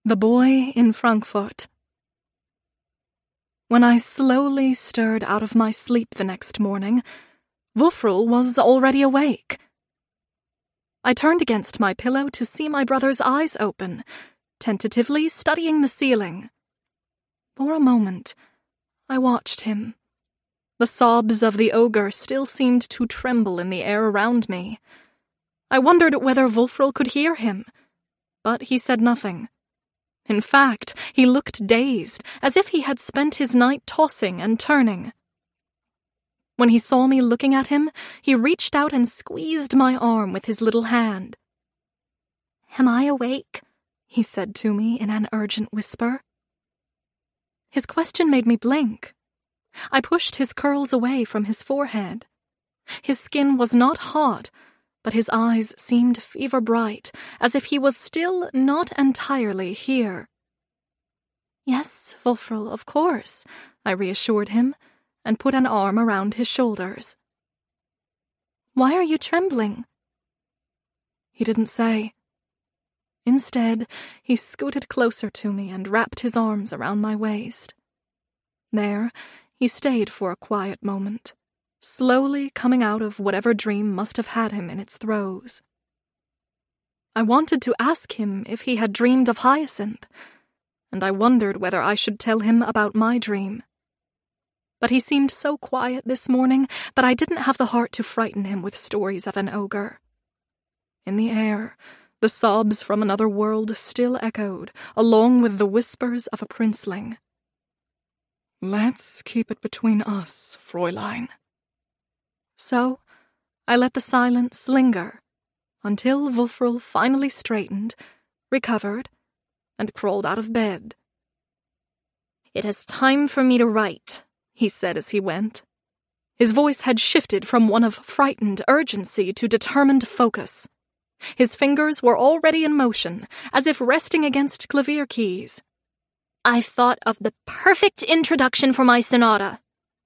The Boy in Frankfurt. When I slowly stirred out of my sleep the next morning, Wulfrul was already awake. I turned against my pillow to see my brother's eyes open, tentatively studying the ceiling. For a moment, I watched him. The sobs of the ogre still seemed to tremble in the air around me. I wondered whether Wulfrul could hear him, but he said nothing. In fact, he looked dazed, as if he had spent his night tossing and turning. When he saw me looking at him, he reached out and squeezed my arm with his little hand. "Am I awake?" he said to me in an urgent whisper. His question made me blink. I pushed his curls away from his forehead. His skin was not hot, but his eyes seemed fever-bright, as if he was still not entirely here. "Yes, Wulfrul, of course," I reassured him, and put an arm around his shoulders. "Why are you trembling?" He didn't say. Instead, he scooted closer to me and wrapped his arms around my waist. There, he stayed for a quiet moment, slowly coming out of whatever dream must have had him in its throes. I wanted to ask him if he had dreamed of Hyacinth, and I wondered whether I should tell him about my dream. But he seemed so quiet this morning that I didn't have the heart to frighten him with stories of an ogre. In the air, the sobs from another world still echoed, along with the whispers of a princeling. "Let's keep it between us, Fräulein." So, I let the silence linger, until Wulfrul finally straightened, recovered, and crawled out of bed. "It is time for me to write," he said as he went. His voice had shifted from one of frightened urgency to determined focus. His fingers were already in motion, as if resting against clavier keys. "I've thought of the perfect introduction for my sonata."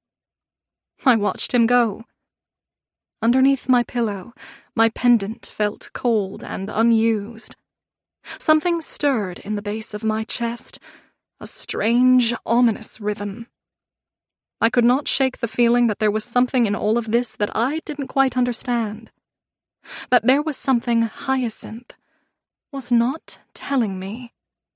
I watched him go. Underneath my pillow, my pendant felt cold and unused. Something stirred in the base of my chest, a strange, ominous rhythm. I could not shake the feeling that there was something in all of this that I didn't quite understand. That there was something Hyacinth was not telling me.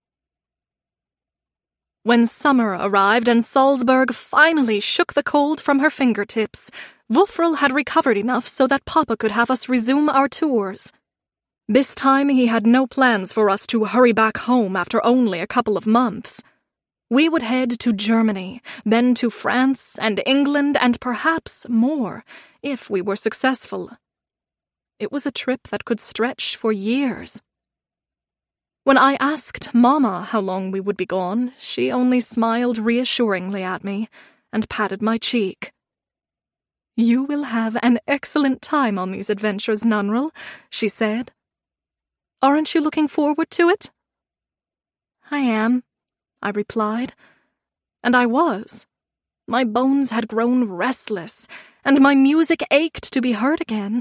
When summer arrived and Salzburg finally shook the cold from her fingertips, Wulfrul had recovered enough so that Papa could have us resume our tours. This time he had no plans for us to hurry back home after only a couple of months. We would head to Germany, then to France and England, and perhaps more, if we were successful. It was a trip that could stretch for years. When I asked Mama how long we would be gone, she only smiled reassuringly at me and patted my cheek. "You will have an excellent time on these adventures, Nunril," she said. "Aren't you looking forward to it?" "I am," I replied. And I was. My bones had grown restless, and my music ached to be heard again.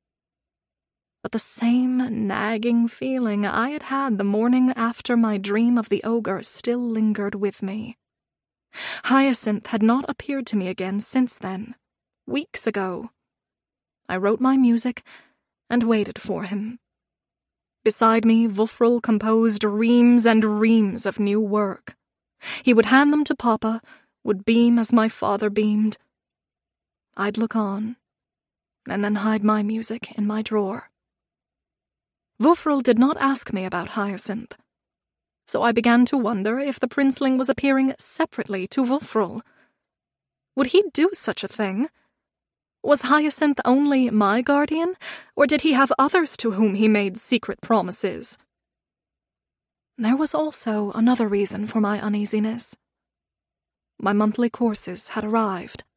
But the same nagging feeling I had had the morning after my dream of the ogre still lingered with me. Hyacinth had not appeared to me again since then, weeks ago. I wrote my music and waited for him. Beside me, Wulfrul composed reams and reams of new work. He would hand them to Papa, would beam as my father beamed. I'd look on, and then hide my music in my drawer. Wulfrul did not ask me about Hyacinth, so I began to wonder if the princeling was appearing separately to Wulfrul. Would he do such a thing? Was Hyacinth only my guardian, or did he have others to whom he made secret promises? There was also another reason for my uneasiness. My monthly courses had arrived.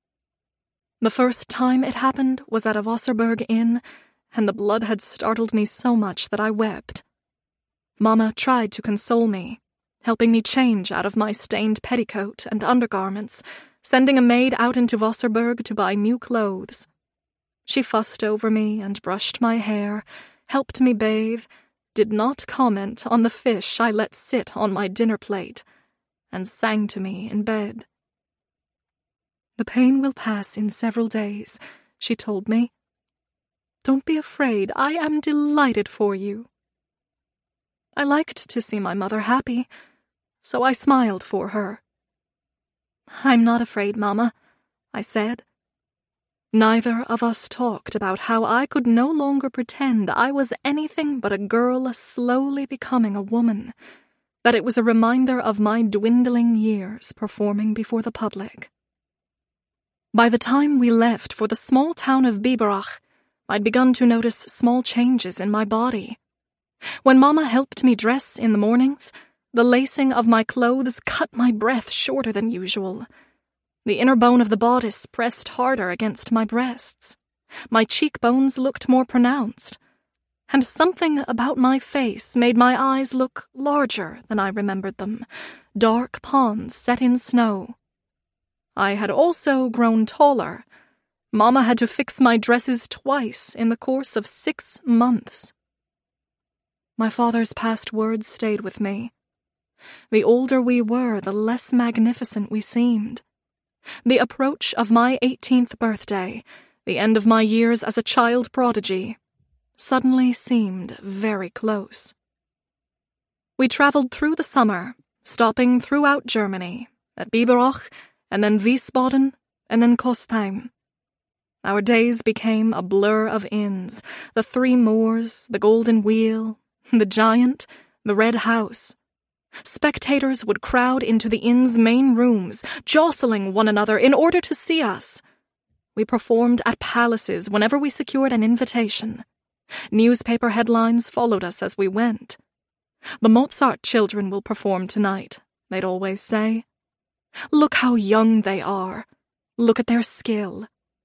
The first time it happened was at a Wasserburg inn, and the blood had startled me so much that I wept. Mama tried to console me, helping me change out of my stained petticoat and undergarments, sending a maid out into Wasserburg to buy new clothes. She fussed over me and brushed my hair, helped me bathe, did not comment on the fish I let sit on my dinner plate, and sang to me in bed. "The pain will pass in several days," she told me. "Don't be afraid, I am delighted for you." I liked to see my mother happy, so I smiled for her. "I'm not afraid, Mama," I said. Neither of us talked about how I could no longer pretend I was anything but a girl slowly becoming a woman, that it was a reminder of my dwindling years performing before the public. By the time we left for the small town of Biberach, I'd begun to notice small changes in my body. When Mama helped me dress in the mornings, the lacing of my clothes cut my breath shorter than usual. The inner bone of the bodice pressed harder against my breasts. My cheekbones looked more pronounced, and something about my face made my eyes look larger than I remembered them, dark ponds set in snow. I had also grown taller. Mama had to fix my dresses twice in the course of 6 months. My father's past words stayed with me. The older we were, the less magnificent we seemed. The approach of my 18th birthday, the end of my years as a child prodigy, suddenly seemed very close. We traveled through the summer, stopping throughout Germany, at Biberach, and then Wiesbaden, and then Kostheim. Our days became a blur of inns, the Three Moors, the Golden Wheel, the Giant, the Red House. Spectators would crowd into the inn's main rooms, jostling one another in order to see us. We performed at palaces whenever we secured an invitation. Newspaper headlines followed us as we went. "The Mozart children will perform tonight," they'd always say. "Look how young they are. Look at their skill."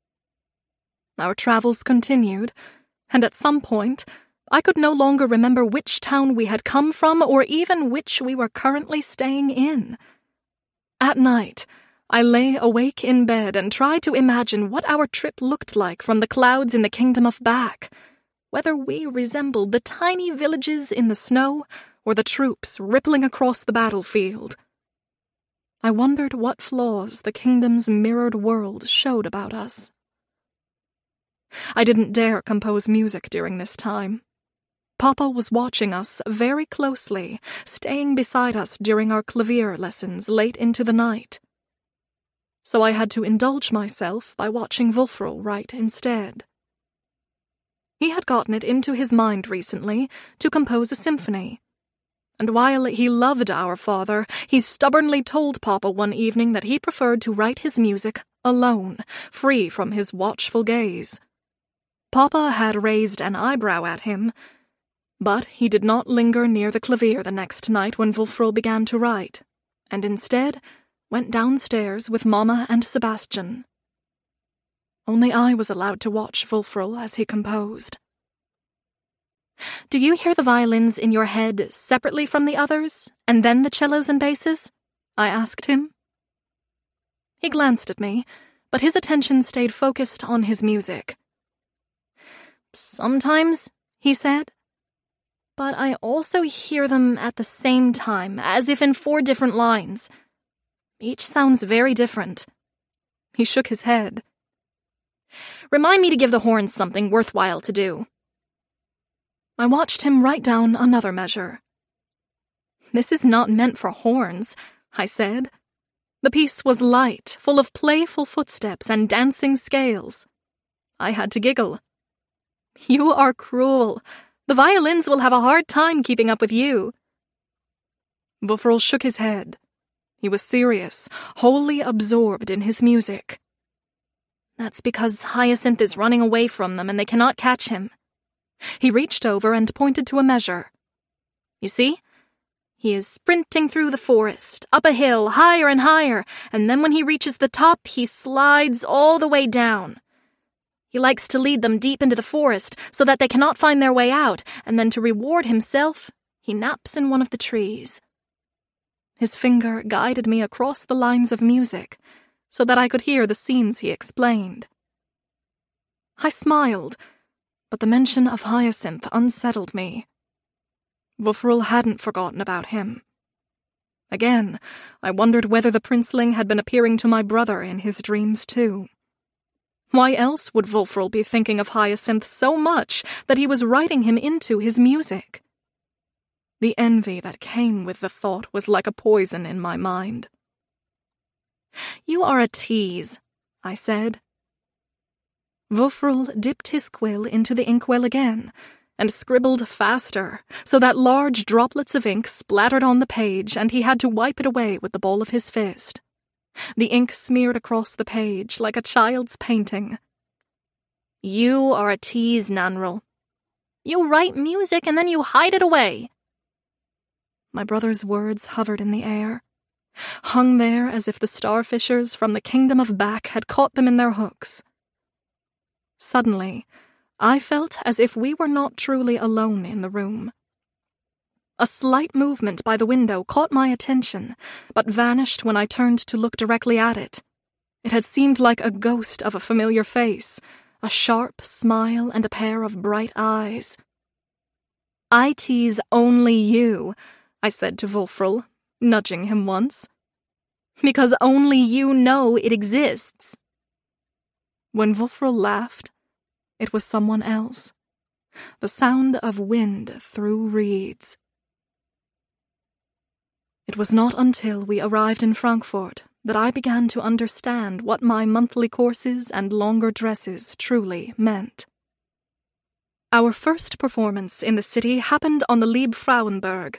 Our travels continued, and at some point, I could no longer remember which town we had come from or even which we were currently staying in. At night, I lay awake in bed and tried to imagine what our trip looked like from the clouds in the kingdom of Bak, whether we resembled the tiny villages in the snow or the troops rippling across the battlefield. I wondered what flaws the kingdom's mirrored world showed about us. I didn't dare compose music during this time. Papa was watching us very closely, staying beside us during our clavier lessons late into the night. So I had to indulge myself by watching Wulfrul write instead. He had gotten it into his mind recently to compose a symphony. And while he loved our father, he stubbornly told Papa one evening that he preferred to write his music alone, free from his watchful gaze. Papa had raised an eyebrow at him, but he did not linger near the clavier the next night when Wulfrul began to write, and instead went downstairs with Mama and Sebastian. Only I was allowed to watch Wulfrul as he composed. "Do you hear the violins in your head separately from the others, and then the cellos and basses?" I asked him. He glanced at me, but his attention stayed focused on his music. "Sometimes," he said. "But I also hear them at the same time, as if in 4 different lines. Each sounds very different." He shook his head. "Remind me to give the horns something worthwhile to do." I watched him write down another measure. "This is not meant for horns," I said. The piece was light, full of playful footsteps and dancing scales. I had to giggle. "You are cruel. The violins will have a hard time keeping up with you." Wulfrul shook his head. He was serious, wholly absorbed in his music. "That's because Hyacinth is running away from them and they cannot catch him." He reached over and pointed to a measure. "You see? He is sprinting through the forest, up a hill, higher and higher, and then when he reaches the top, he slides all the way down. He likes to lead them deep into the forest so that they cannot find their way out, and then to reward himself, he naps in one of the trees." His finger guided me across the lines of music so that I could hear the scenes he explained. I smiled, but the mention of Hyacinth unsettled me. Wufrul hadn't forgotten about him. Again, I wondered whether the princeling had been appearing to my brother in his dreams too. Why else would Wulfrul be thinking of Hyacinth so much that he was writing him into his music? The envy that came with the thought was like a poison in my mind. "You are a tease," I said. Wulfrul dipped his quill into the inkwell again and scribbled faster, so that large droplets of ink splattered on the page and he had to wipe it away with the ball of his fist. The ink smeared across the page like a child's painting. "You are a tease, Nanril. You write music and then you hide it away." My brother's words hovered in the air, hung there as if the starfishers from the kingdom of Bak had caught them in their hooks. Suddenly, I felt as if we were not truly alone in the room. A slight movement by the window caught my attention, but vanished when I turned to look directly at it. It had seemed like a ghost of a familiar face, a sharp smile and a pair of bright eyes. "I tease only you," I said to Wulfrul, nudging him once, "because only you know it exists." When Wulfrul laughed, it was someone else. The sound of wind through reeds. It was not until we arrived in Frankfurt that I began to understand what my monthly courses and longer dresses truly meant. Our first performance in the city happened on the Liebfrauenberg.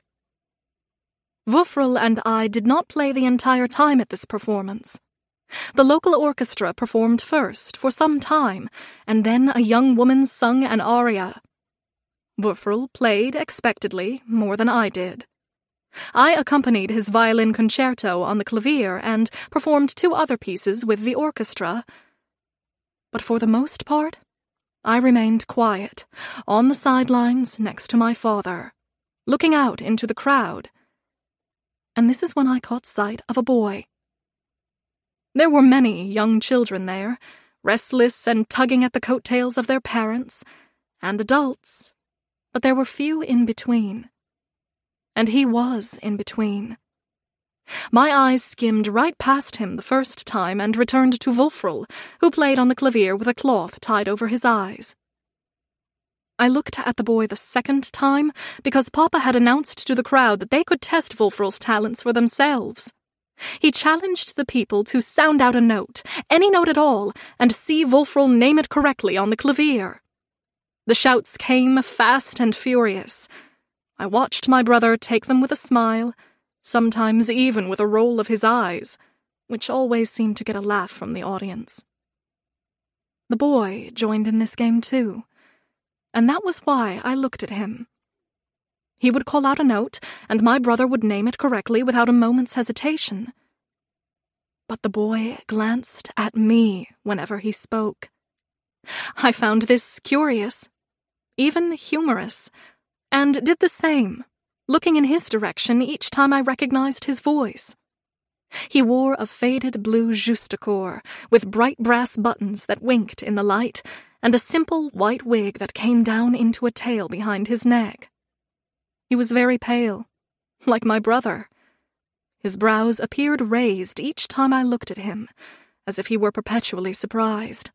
Wulfrul and I did not play the entire time at this performance. The local orchestra performed first, for some time, and then a young woman sung an aria. Wulfrul played, expectedly, more than I did. I accompanied his violin concerto on the clavier and performed 2 other pieces with the orchestra. But for the most part, I remained quiet, on the sidelines next to my father, looking out into the crowd. And this is when I caught sight of a boy. There were many young children there, restless and tugging at the coattails of their parents, and adults, but there were few in between. And he was in between. My eyes skimmed right past him the first time and returned to Wulfrul, who played on the clavier with a cloth tied over his eyes. I looked at the boy the second time because Papa had announced to the crowd that they could test Wulfrul's talents for themselves. He challenged the people to sound out a note, any note at all, and see Wulfrul name it correctly on the clavier. The shouts came fast and furious. I watched my brother take them with a smile, sometimes even with a roll of his eyes, which always seemed to get a laugh from the audience. The boy joined in this game too, and that was why I looked at him. He would call out a note, and my brother would name it correctly without a moment's hesitation. But the boy glanced at me whenever he spoke. I found this curious, even humorous, and did the same, looking in his direction each time I recognized his voice. He wore a faded blue Justacorps with bright brass buttons that winked in the light, and a simple white wig that came down into a tail behind his neck. He was very pale, like my brother. His brows appeared raised each time I looked at him, as if he were perpetually surprised.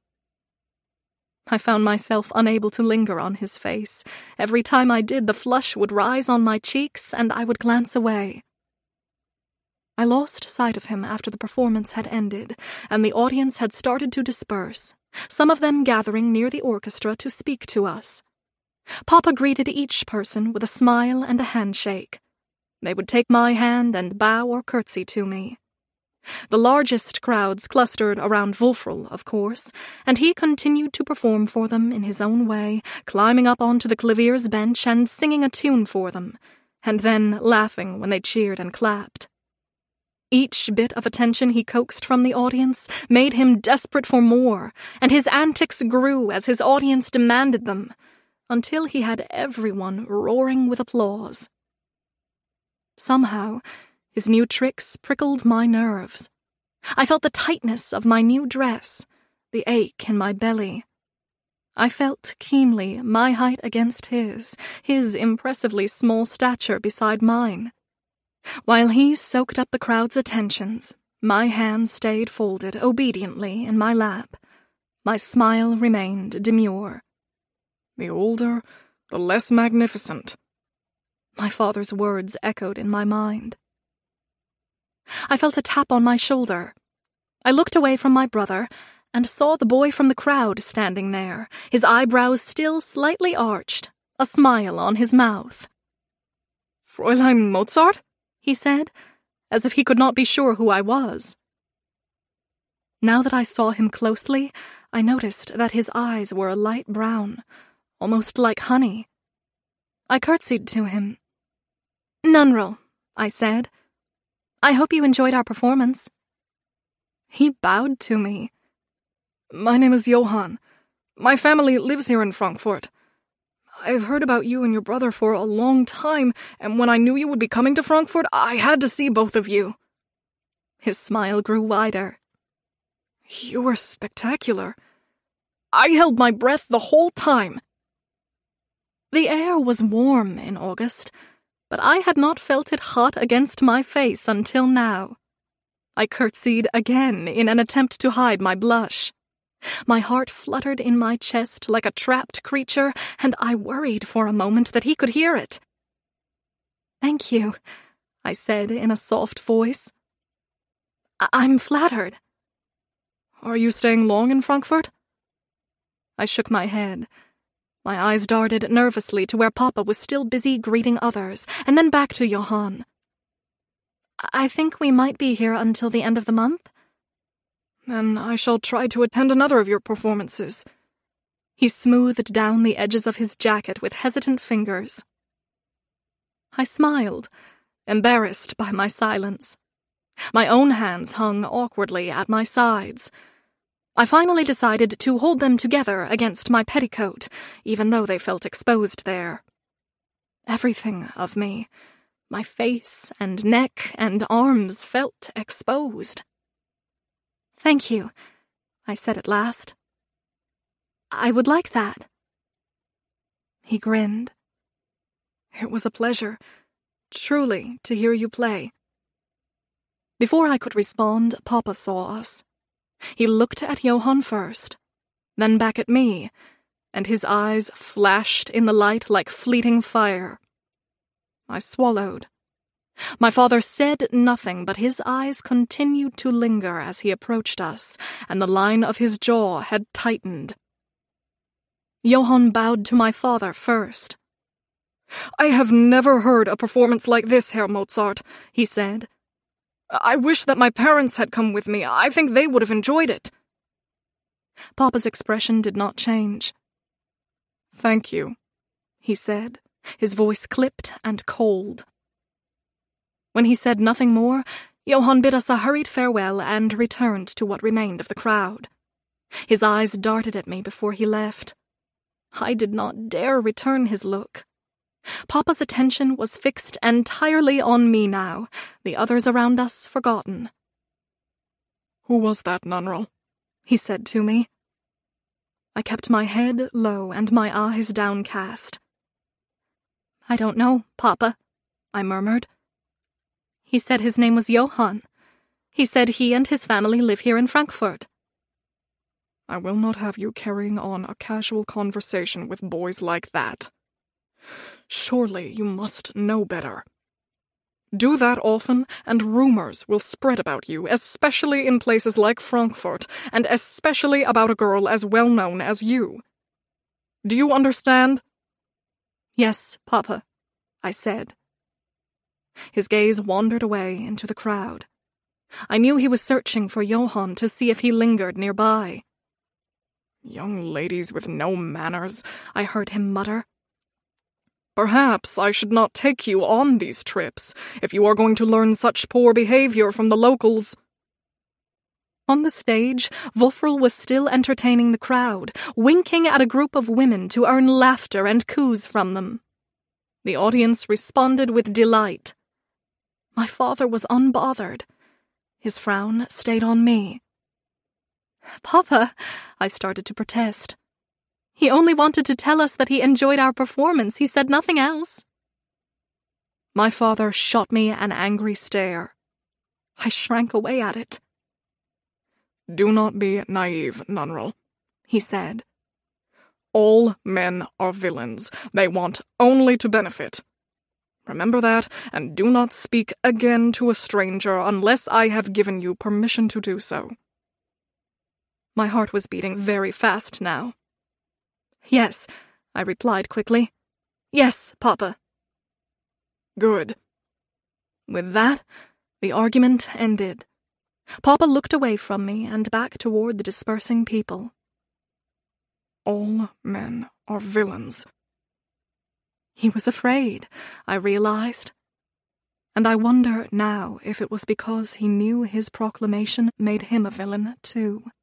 I found myself unable to linger on his face. Every time I did, the flush would rise on my cheeks, and I would glance away. I lost sight of him after the performance had ended, and the audience had started to disperse, some of them gathering near the orchestra to speak to us. Papa greeted each person with a smile and a handshake. They would take my hand and bow or curtsy to me. The largest crowds clustered around Wulfrul, of course, and he continued to perform for them in his own way, climbing up onto the clavier's bench and singing a tune for them, and then laughing when they cheered and clapped. Each bit of attention he coaxed from the audience made him desperate for more, and his antics grew as his audience demanded them, until he had everyone roaring with applause. Somehow, his new tricks prickled my nerves. I felt the tightness of my new dress, the ache in my belly. I felt keenly my height against his impressively small stature beside mine. While he soaked up the crowd's attentions, my hands stayed folded obediently in my lap. My smile remained demure. The older, the less magnificent. My father's words echoed in my mind. I felt a tap on my shoulder. I looked away from my brother and saw the boy from the crowd standing there, his eyebrows still slightly arched, a smile on his mouth. Fräulein Mozart? He said, as if he could not be sure who I was. Now that I saw him closely, I noticed that his eyes were a light brown, almost like honey. I curtsied to him. "Nunril," I said. "I hope you enjoyed our performance." He bowed to me. My name is Johann. My family lives here in Frankfurt. I've heard about you and your brother for a long time, and when I knew you would be coming to Frankfurt, I had to see both of you. His smile grew wider. You were spectacular. I held my breath the whole time. The air was warm in August, but I had not felt it hot against my face until now. I curtsied again in an attempt to hide my blush. My heart fluttered in my chest like a trapped creature, and I worried for a moment that he could hear it. "Thank you," I said in a soft voice. "I'm flattered." Are you staying long in Frankfurt? I shook my head. My eyes darted nervously to where Papa was still busy greeting others, and then back to Johann. "I think we might be here until the end of the month." "Then I shall try to attend another of your performances." He smoothed down the edges of his jacket with hesitant fingers. I smiled, embarrassed by my silence. My own hands hung awkwardly at my sides. I finally decided to hold them together against my petticoat, even though they felt exposed there. Everything of me, my face and neck and arms, felt exposed. "Thank you," I said at last. "I would like that." He grinned. "It was a pleasure, truly, to hear you play." Before I could respond, Papa saw us. He looked at Johann first, then back at me, and his eyes flashed in the light like fleeting fire. I swallowed. My father said nothing, but his eyes continued to linger as he approached us, and the line of his jaw had tightened. Johann bowed to my father first. "I have never heard a performance like this, Herr Mozart," he said. "I wish that my parents had come with me. I think they would have enjoyed it." Papa's expression did not change. "Thank you," he said, his voice clipped and cold. When he said nothing more, Johann bid us a hurried farewell and returned to what remained of the crowd. His eyes darted at me before he left. I did not dare return his look. Papa's attention was fixed entirely on me now, the others around us forgotten. "Who was that, Nunril?" he said to me. I kept my head low and my eyes downcast. "I don't know, Papa," I murmured. "He said his name was Johann. He said he and his family live here in Frankfurt." "I will not have you carrying on a casual conversation with boys like that. Surely you must know better. Do that often, and rumors will spread about you, especially in places like Frankfurt, and especially about a girl as well known as you. Do you understand?" "Yes, Papa," I said. His gaze wandered away into the crowd. I knew he was searching for Johann to see if he lingered nearby. "Young ladies with no manners," I heard him mutter. "Perhaps I should not take you on these trips, if you are going to learn such poor behavior from the locals." On the stage, Wofrl was still entertaining the crowd, winking at a group of women to earn laughter and coos from them. The audience responded with delight. My father was unbothered. His frown stayed on me. "Papa," I started to protest. He only wanted to tell us that he enjoyed our performance. He said nothing else." My father shot me an angry stare. I shrank away at it. "Do not be naive, Nunril," he said. "All men are villains. They want only to benefit. Remember that, and do not speak again to a stranger unless I have given you permission to do so." My heart was beating very fast now. "Yes," I replied quickly. "Yes, Papa." "Good." With that, the argument ended. Papa looked away from me and back toward the dispersing people. "All men are villains." He was afraid, I realized. And I wonder now if it was because he knew his proclamation made him a villain, too.